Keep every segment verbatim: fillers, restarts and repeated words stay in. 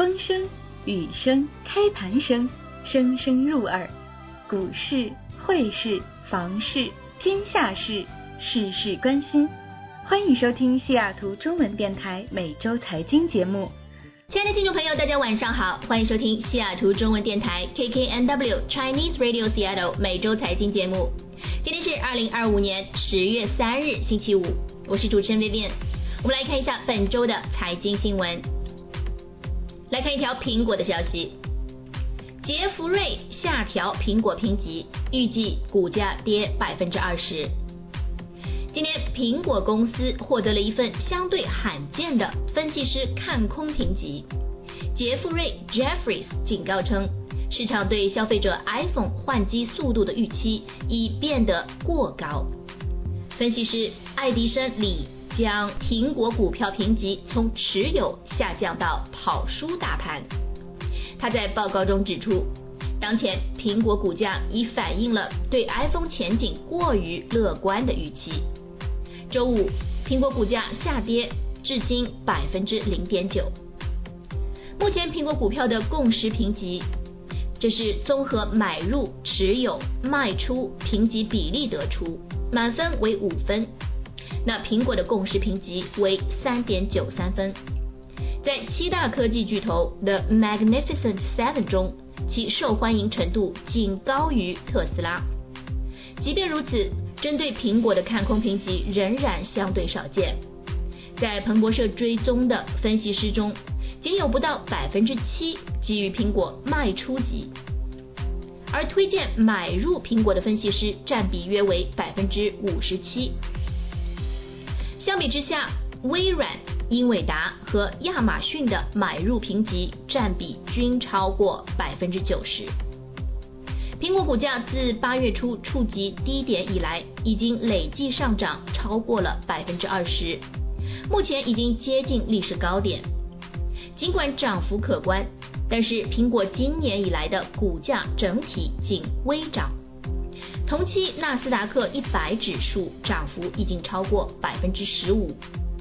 风声、雨声、开盘声，声声入耳。股市、汇市、房市、天下事，事事关心。欢迎收听西雅图中文电台每周财经节目。 亲爱的听众朋友，大家晚上好，欢迎收听西雅图中文电台 K K N W Chinese Radio Seattle 每周财经节目。今天是二零二五年十月三日星期五，我是主持人 Vivian。我们来看一下本周的财经新闻。来看一条苹果的消息，杰弗瑞下调苹果评级，预计股价跌百分之二十。今天苹果公司获得了一份相对罕见的分析师看空评级，杰弗瑞 Jeffries 警告称，市场对消费者 iPhone 换机速度的预期已变得过高。分析师爱迪生李将苹果股票评级从持有下降到跑输大盘。他在报告中指出，当前苹果股价已反映了对 iPhone 前景过于乐观的预期。周五，苹果股价下跌至今 百分之零点九。 目前苹果股票的共识评级，这是综合买入、持有、卖出评级比例得出，满分为五分。那苹果的共识评级为 三点九三分。在七大科技巨头 The Magnificent Seven 中，其受欢迎程度仅高于特斯拉。即便如此，针对苹果的看空评级仍然相对少见。在彭博社追踪的分析师中，仅有不到 百分之七 给予苹果卖出级，而推荐买入苹果的分析师占比约为 百分之五十七。相比之下，微软、英伟达和亚马逊的买入评级占比均超过 百分之九十。苹果股价自八月初触及低点以来，已经累计上涨超过了 百分之二十， 目前已经接近历史高点。尽管涨幅可观，但是苹果今年以来的股价整体仅微涨。同期纳斯达克一百指数涨幅已经超过 百分之十五。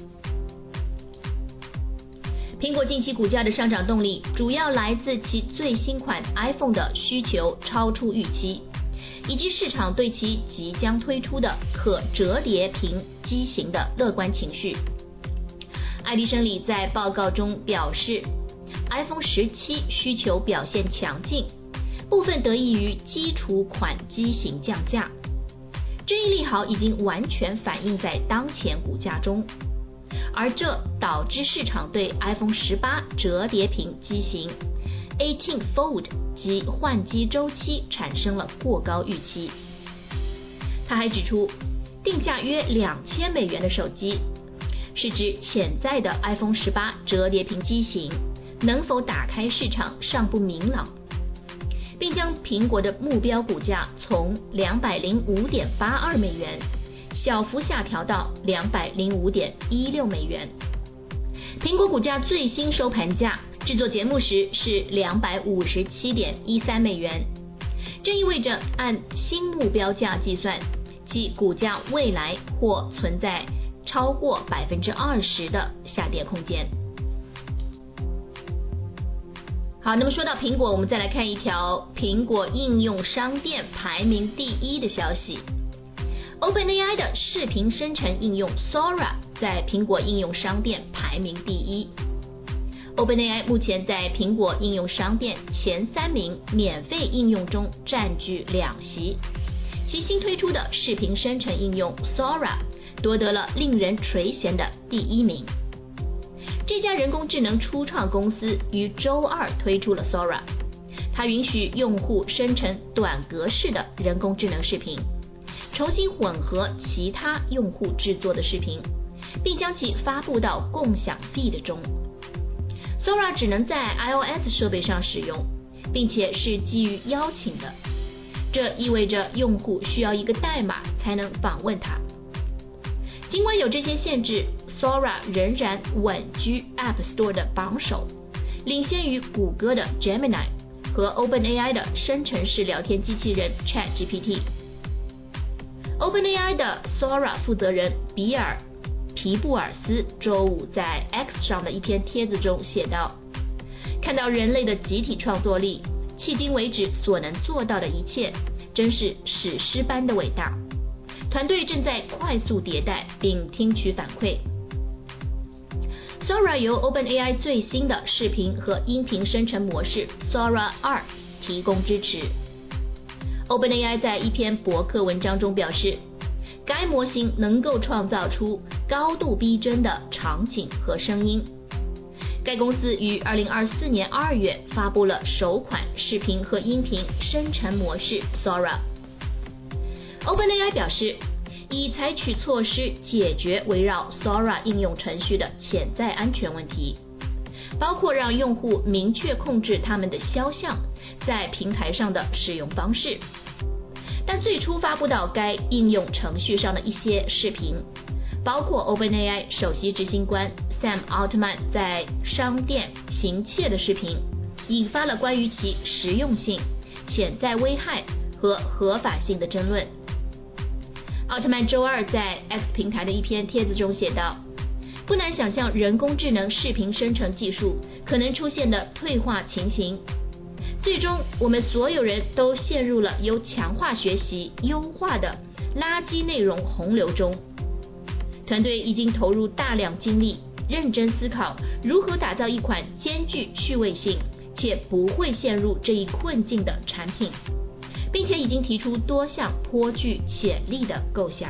苹果近期股价的上涨动力主要来自其最新款 iPhone 的需求超出预期，以及市场对其即将推出的可折叠屏机型的乐观情绪。爱迪生李在报告中表示， iPhone 十七需求表现强劲，部分得益于基础款机型降价。这一利好已经完全反映在当前股价中，而这导致市场对 iPhone 十八折叠屏机型 十八 Fold 及换机周期产生了过高预期。他还指出，定价约两千美元的手机是指潜在的 iPhone 十八折叠屏机型能否打开市场尚不明朗，并将苹果的目标股价从 两百零五点八二美元小幅下调到 两百零五点一六美元。苹果股价最新收盘价制作节目时是 两百五十七点一三美元，这意味着按新目标价计算，其股价未来或存在超过 百分之二十 的下跌空间。好，那么说到苹果，我们再来看一条苹果应用商店排名第一的消息。OpenAI 的视频生成应用 Sora 在苹果应用商店排名第一。OpenAI 目前在苹果应用商店前三名免费应用中占据两席，其新推出的视频生成应用 Sora 夺得了令人垂涎的第一名。这家人工智能初创公司于周二推出了 Sora， 它允许用户生成短格式的人工智能视频，重新混合其他用户制作的视频，并将其发布到共享 feed 中。 Sora 只能在 iOS 设备上使用，并且是基于邀请的，这意味着用户需要一个代码才能访问它。尽管有这些限制， Sora 仍然稳居 App Store 的榜首，领先于谷歌的 Gemini 和 OpenAI 的生成式聊天机器人 ChatGPT。 OpenAI 的 Sora 负责人比尔皮布尔斯周五在 X 上的一篇帖子中写道， 看到人类的集体创作力，迄今为止所能做到的一切，真是史诗般的伟大。团队正在快速迭代并听取反馈。Sora 由 OpenAI 最新的视频和音频生成模式 Sora 二提供支持。OpenAI 在一篇博客文章中表示，该模型能够创造出高度逼真的场景和声音。该公司于二零二四年二月发布了首款视频和音频生成模式 Sora。OpenAI 表示，已采取措施解决围绕 Sora 应用程序的潜在安全问题，包括让用户明确控制他们的肖像在平台上的使用方式。但最初发布到该应用程序上的一些视频，包括 OpenAI 首席执行官 Sam Altman 在商店行窃的视频，引发了关于其实用性、潜在危害和合法性的争论。奥特曼周二在 X 平台的一篇帖子中写道，不难想象人工智能视频生成技术可能出现的退化情形，最终我们所有人都陷入了由强化学习优化的垃圾内容洪流中。团队已经投入大量精力，认真思考如何打造一款兼具趣味性且不会陷入这一困境的产品，并且已经提出多项颇具潜力的构想。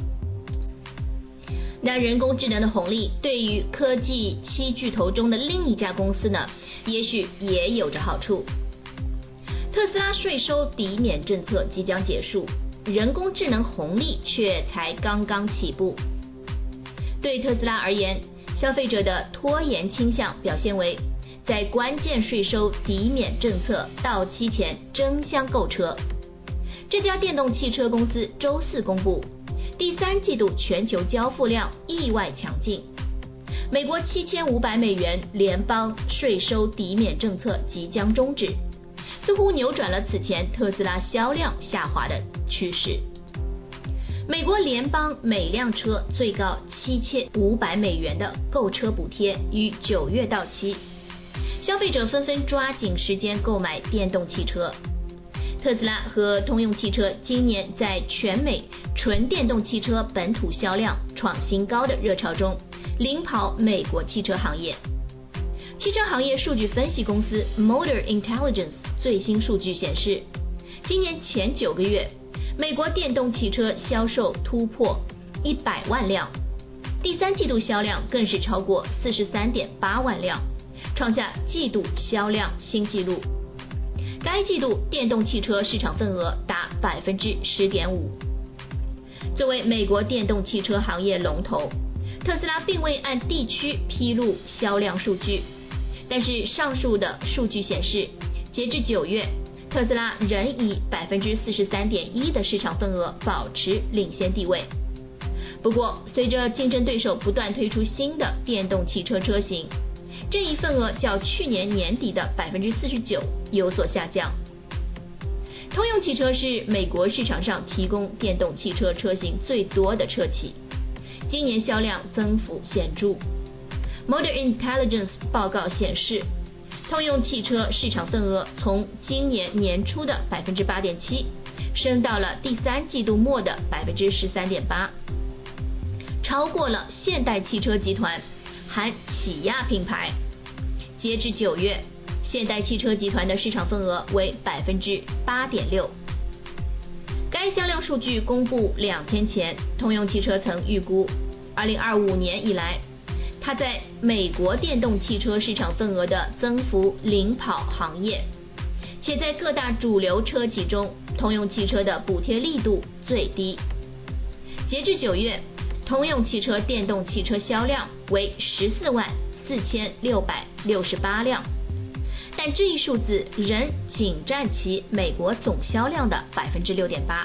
那人工智能的红利对于科技七巨头中的另一家公司呢，也许也有着好处。特斯拉税收抵免政策即将结束，人工智能红利却才刚刚起步。对特斯拉而言，消费者的拖延倾向表现为在关键税收抵免政策到期前争相购车。这家电动汽车公司周四公布，第三季度全球交付量意外强劲。美国七千五百美元联邦税收抵免政策即将终止，似乎扭转了此前特斯拉销量下滑的趋势。美国联邦每辆车最高七千五百美元的购车补贴于九月到期，消费者纷纷抓紧时间购买电动汽车。特斯拉和通用汽车今年在全美纯电动汽车本土销量创新高的热潮中，领跑美国汽车行业。汽车行业数据分析公司 Motor Intelligence 最新数据显示，今年前九个月，美国电动汽车销售突破一百万辆，第三季度销量更是超过 四十三点八万辆，创下季度销量新纪录。该季度电动汽车市场份额达 百分之十点五。 作为美国电动汽车行业龙头，特斯拉并未按地区披露销量数据，但是上述的数据显示，截至九月，特斯拉仍以 百分之四十三点一 的市场份额保持领先地位。不过，随着竞争对手不断推出新的电动汽车车型，这一份额较去年年底的 百分之四十九 有所下降。通用汽车是美国市场上提供电动汽车车型最多的车企，今年销量增幅显著。Motor Intelligence 报告显示，通用汽车市场份额从今年年初的 百分之八点七 升到了第三季度末的 百分之十三点八， 超过了现代汽车集团含起亚品牌。截至九月，现代汽车集团的市场份额为 百分之八点六。 该销量数据公布两天前，通用汽车曾预估二零二五年以来，它在美国电动汽车市场份额的增幅领跑行业，且在各大主流车企中，通用汽车的补贴力度最低。截至九月，通用汽车电动汽车销量为十四万四千六百六十八辆，但这一数字仍仅占其美国总销量的 百分之六点八。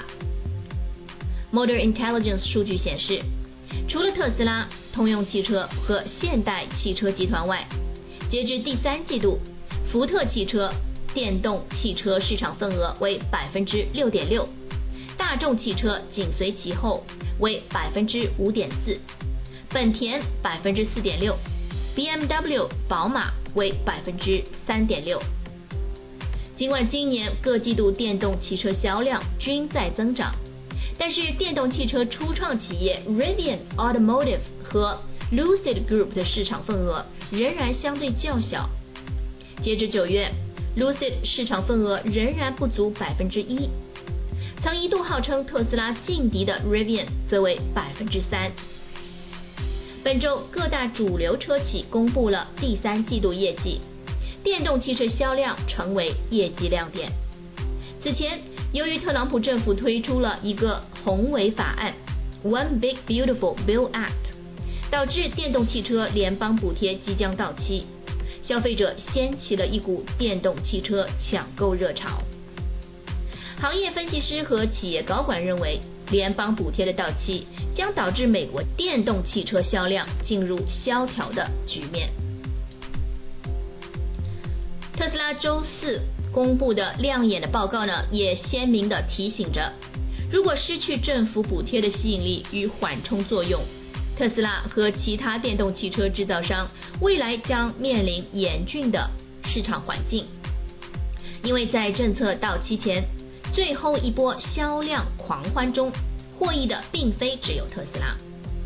Motor Intelligence 数据显示，除了特斯拉、通用汽车和现代汽车集团外，截至第三季度，福特汽车电动汽车市场份额为 百分之六点六， 大众汽车紧随其后为 百分之五点四， 本田 百分之四点六， B M W、宝马为 百分之三点六。尽管今年各季度电动汽车销量均在增长，但是电动汽车初创企业 Rivian Automotive 和 Lucid Group 的市场份额仍然相对较小。截至九月 Lucid 市场份额仍然不足 百分之一， 曾一度号称特斯拉劲敌的 Rivian 则为 百分之三。 本周各大主流车企公布了第三季度业绩，电动汽车销量成为业绩亮点。此前，由于特朗普政府推出了一个宏伟法案 One Big Beautiful Bill Act， 导致电动汽车联邦补贴即将到期，消费者掀起了一股电动汽车抢购热潮。行业分析师和企业高管认为，联邦补贴的到期将导致美国电动汽车销量进入萧条的局面。特斯拉周四公布的亮眼的报告呢，也鲜明地提醒着，如果失去政府补贴的吸引力与缓冲作用，特斯拉和其他电动汽车制造商未来将面临严峻的市场环境。因为在政策到期前，最后一波销量狂欢中获益的并非只有特斯拉。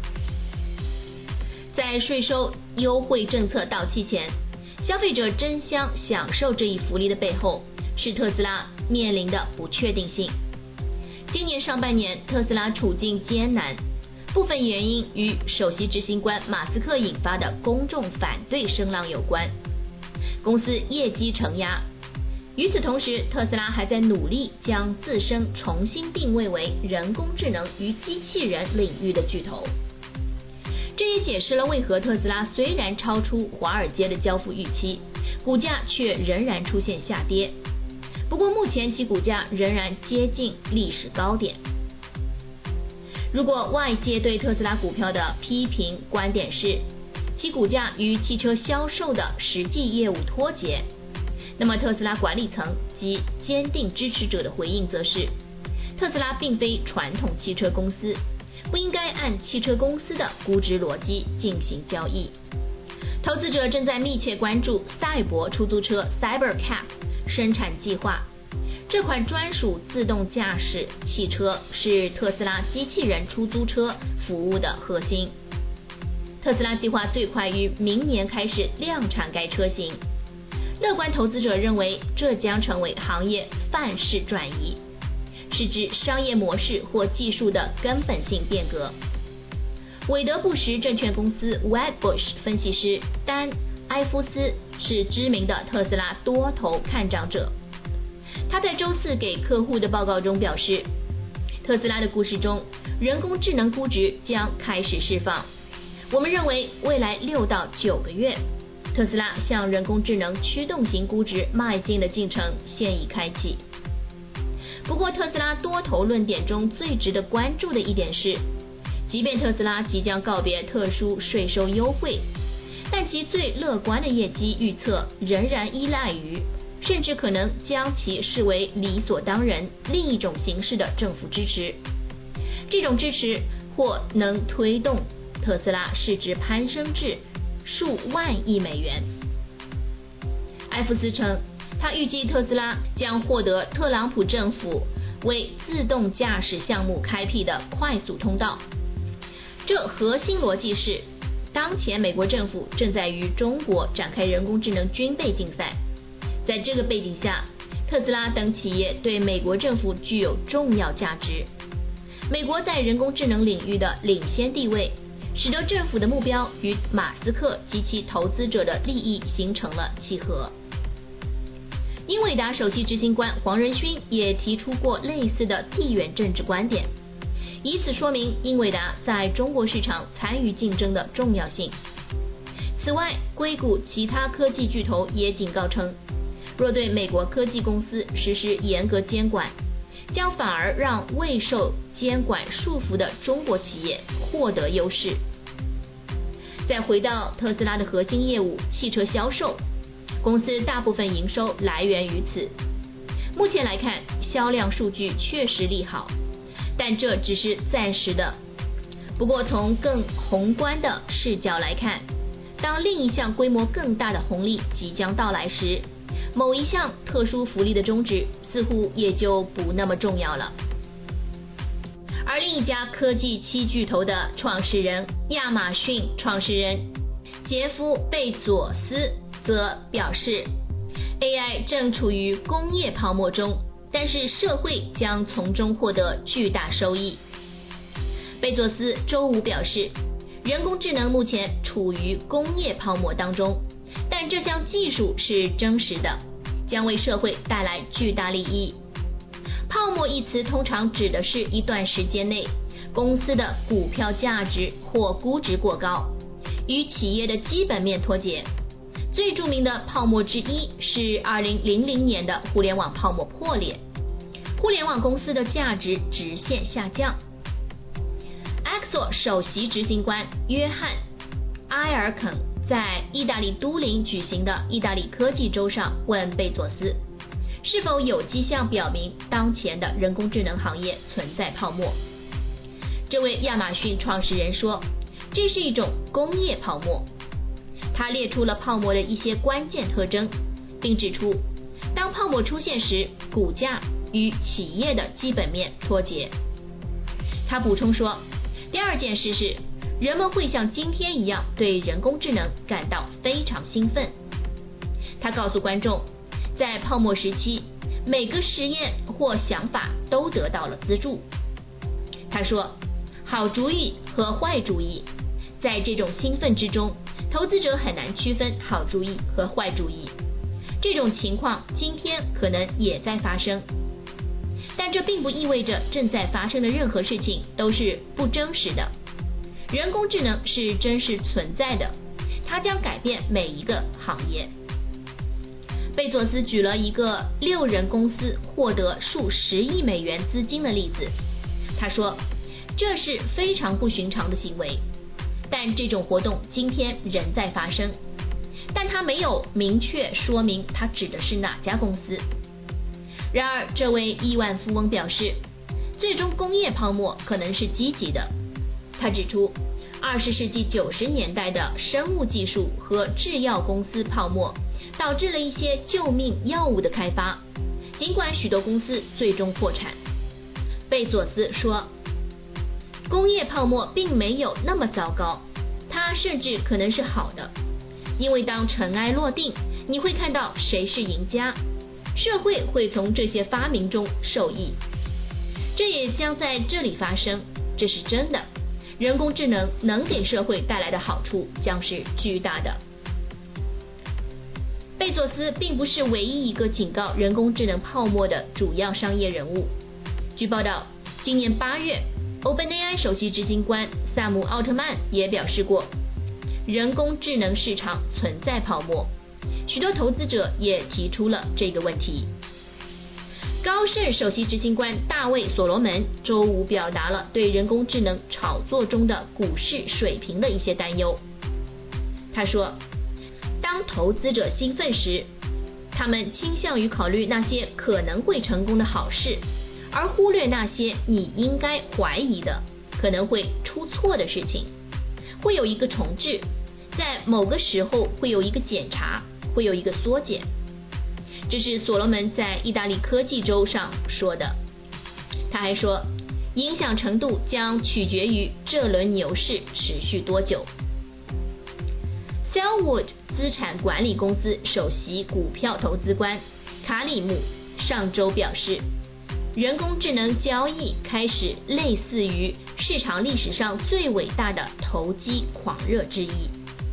在税收优惠政策到期前，消费者争相享受这一福利的背后，是特斯拉面临的不确定性。今年上半年，特斯拉处境艰难，部分原因与首席执行官马斯克引发的公众反对声浪有关，公司业绩承压。与此同时，特斯拉还在努力将自身重新定位为人工智能与机器人领域的巨头。这也解释了为何特斯拉虽然超出华尔街的交付预期，股价却仍然出现下跌。不过目前其股价仍然接近历史高点。如果外界对特斯拉股票的批评观点是其股价与汽车销售的实际业务脱节，那么特斯拉管理层及坚定支持者的回应则是，特斯拉并非传统汽车公司，不应该按汽车公司的估值逻辑进行交易。投资者正在密切关注赛博出租车 Cybercab 生产计划。这款专属自动驾驶汽车是特斯拉机器人出租车服务的核心。特斯拉计划最快于明年开始量产该车型。乐观投资者认为，这将成为行业范式转移，是指商业模式或技术的根本性变革。韦德布什证券公司 Wedbush 分析师丹·埃夫斯是知名的特斯拉多头看涨者。他在周四给客户的报告中表示，特斯拉的故事中，人工智能估值将开始释放。我们认为未来六到九个月，特斯拉向人工智能驱动型估值迈进的进程现已开启。不过，特斯拉多头论点中最值得关注的一点是，即便特斯拉即将告别特殊税收优惠，但其最乐观的业绩预测仍然依赖于，甚至可能将其视为理所当然另一种形式的政府支持。这种支持或能推动特斯拉市值攀升至数万亿美元。埃弗斯称，他预计特斯拉将获得特朗普政府为自动驾驶项目开辟的快速通道。这核心逻辑是，当前美国政府正在与中国展开人工智能军备竞赛。在这个背景下，特斯拉等企业对美国政府具有重要价值。美国在人工智能领域的领先地位，使得政府的目标与马斯克及其投资者的利益形成了契合。英伟达首席执行官黄仁勋也提出过类似的地缘政治观点，以此说明英伟达在中国市场参与竞争的重要性。此外，硅谷其他科技巨头也警告称，若对美国科技公司实施严格监管，将反而让未受监管束缚的中国企业获得优势。再回到特斯拉的核心业务汽车销售，公司大部分营收来源于此。目前来看，销量数据确实利好，但这只是暂时的。不过从更宏观的视角来看， 当另一项规模更大的红利即将到来时，某一项特殊福利的终止似乎也就不那么重要了。而另一家科技七巨头的创始人，亚马逊创始人杰夫·贝佐斯则表示， A I 正处于工业泡沫中，但是社会将从中获得巨大收益。贝佐斯周五表示，人工智能目前处于工业泡沫当中，但这项技术是真实的，将为社会带来巨大利益。泡沫一词通常指的是一段时间内公司的股票价值或估值过高，与企业的基本面脱节。最著名的泡沫之一是二零零零年的互联网泡沫破裂，互联网公司的价值直线下降。Exor 首席执行官约翰·埃尔肯在意大利都灵举行的意大利科技周上问贝佐斯，是否有迹象表明当前的人工智能行业存在泡沫。这位亚马逊创始人说，这是一种工业泡沫。他列出了泡沫的一些关键特征，并指出，当泡沫出现时，股价与企业的基本面脱节。他补充说，第二件事是，人们会像今天一样对人工智能感到非常兴奋。他告诉观众，在泡沫时期，每个实验或想法都得到了资助。他说，好主意和坏主意，在这种兴奋之中，投资者很难区分好主意和坏主意。这种情况今天可能也在发生，但这并不意味着正在发生的任何事情都是不真实的。人工智能是真实存在的，它将改变每一个行业。贝佐斯举了一个六人公司获得数十亿美元资金的例子。他说，这是非常不寻常的行为，但这种活动今天仍在发生，但他没有明确说明他指的是哪家公司。然而，这位亿万富翁表示，最终工业泡沫可能是积极的。他指出，二十世纪九十年代的生物技术和制药公司泡沫导致了一些救命药物的开发，尽管许多公司最终破产。贝佐斯说，工业泡沫并没有那么糟糕，它甚至可能是好的，因为当尘埃落定，你会看到谁是赢家，社会会从这些发明中受益。这也将在这里发生，这是真的。人工智能能给社会带来的好处将是巨大的。贝佐斯并不是唯一一个警告人工智能泡沫的主要商业人物。据报道，今年八月 OpenAI 首席执行官萨姆·奥特曼也表示过，人工智能市场存在泡沫。许多投资者也提出了这个问题。高盛首席执行官大卫·所罗门周五表达了对人工智能炒作中的股市水平的一些担忧。他说，当投资者兴奋时，他们倾向于考虑那些可能会成功的好事，而忽略那些你应该怀疑的可能会出错的事情。会有一个重置，在某个时候会有一个检查，会有一个缩减。这是所罗门在意大利科技周上说的。他还说，影响程度将取决于这轮牛市持续多久。Sellwood 资产管理公司首席股票投资官卡里姆上周表示，人工智能交易开始类似于市场历史上最伟大的投机狂热之一。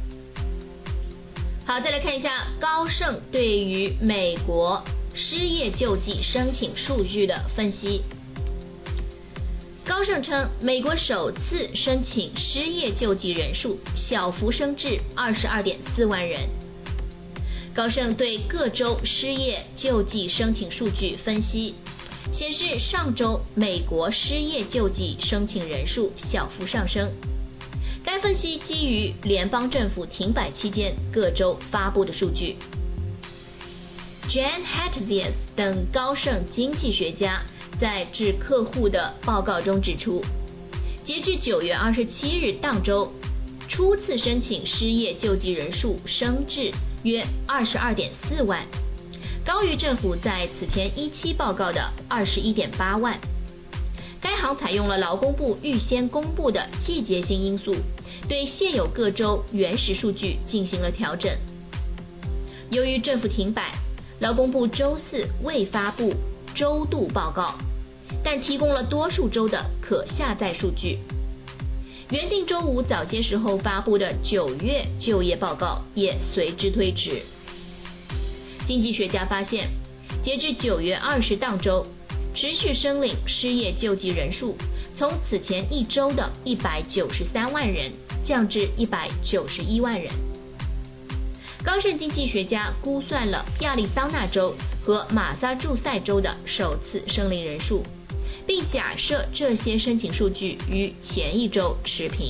好，再来看一下高盛对于美国失业救济申请数据的分析。高盛称，美国首次申请失业救济人数小幅升至 二十二点四万人。高盛对各州失业救济申请数据分析显示，上周美国失业救济申请人数小幅上升。该分析基于联邦政府停摆期间各州发布的数据。Jan Hatzius 等高盛经济学家在致客户的报告中指出，截至九月二十七日当周， 初次申请失业救济人数升至约 二十二点四万，高于政府在此前一期报告的 二十一点八万。该行采用了劳工部预先公布的季节性因素，对现有各州原始数据进行了调整。由于政府停摆，劳工部周四未发布周度报告，但提供了多数州的可下载数据。原定周五早些时候发布的九月就业报告也随之推迟。经济学家发现，截至九月二十当周，持续申领失业救济人数从此前一周的一百九十三万人降至一百九十一万人。高盛经济学家估算了亚利桑那州和马萨诸塞州的首次申领人数，并假设这些申请数据与前一周持平。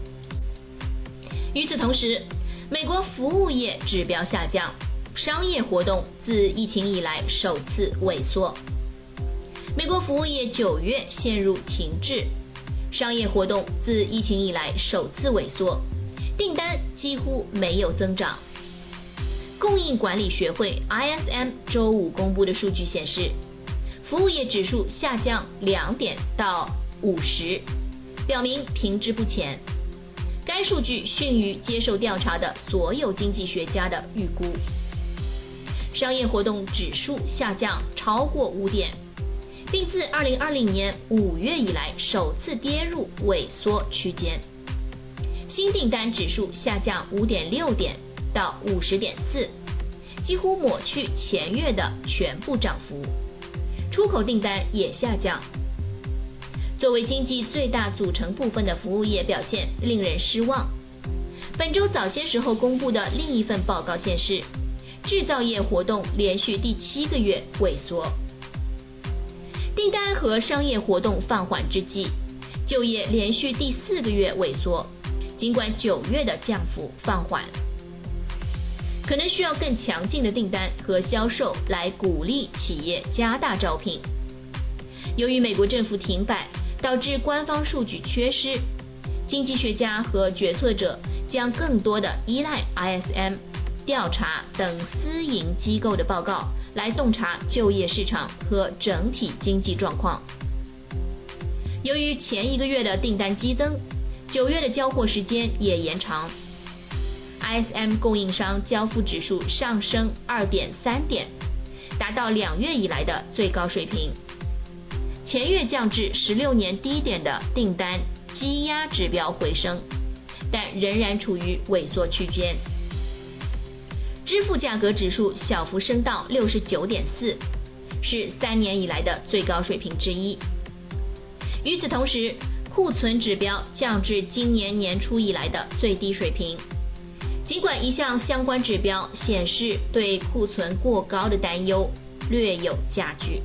与此同时，美国服务业指标下降，商业活动自疫情以来首次萎缩。美国服务业九月陷入停滞，商业活动自疫情以来首次萎缩，订单几乎没有增长。供应管理学会 I S M 周五公布的数据显示，服务业指数下降两点到五十，表明停滞不前。该数据逊于接受调查的所有经济学家的预估。商业活动指数下降超过五点，并自二零二零年五月以来首次跌入萎缩区间。新订单指数下降五点六点到五十点四，几乎抹去前月的全部涨幅。出口订单也下降。作为经济最大组成部分的服务业表现令人失望。本周早些时候公布的另一份报告显示，制造业活动连续第七个月萎缩。订单和商业活动放缓之际，就业连续第四个月萎缩，尽管九月的降幅放缓。可能需要更强劲的订单和销售来鼓励企业加大招聘。由于美国政府停摆，导致官方数据缺失，经济学家和决策者将更多的依赖 I S M、调查等私营机构的报告来洞察就业市场和整体经济状况。由于前一个月的订单激增，九月的交货时间也延长。I S M 供应商交付指数上升 二点三点，达到两月以来的最高水平。前月降至十六年低点的订单积压指标回升，但仍然处于萎缩区间。支付价格指数小幅升到 六十九点四， 是三年以来的最高水平之一。与此同时，库存指标降至今年年初以来的最低水平。尽管一项相关指标显示对库存过高的担忧略有加剧。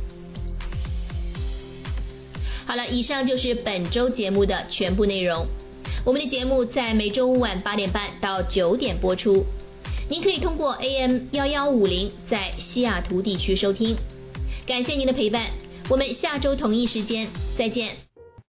好了，以上就是本周节目的全部内容。我们的节目在每周五晚八点半到九点播出，您可以通过 A M 一一五零在西雅图地区收听。感谢您的陪伴，我们下周同一时间再见。